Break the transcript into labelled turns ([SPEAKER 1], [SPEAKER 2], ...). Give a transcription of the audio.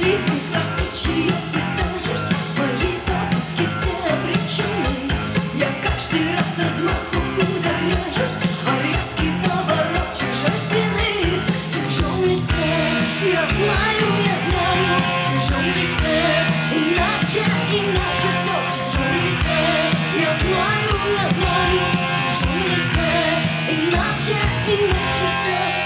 [SPEAKER 1] слишком простичь ее пытаюсь. Мои попытки все обречены. Я каждый раз с размаху ударяюсь о резкий поворот чужой спины. В чужом лице я знаю, в чужом лице иначе все. В чужом лице я знаю, в чужом лице иначе все.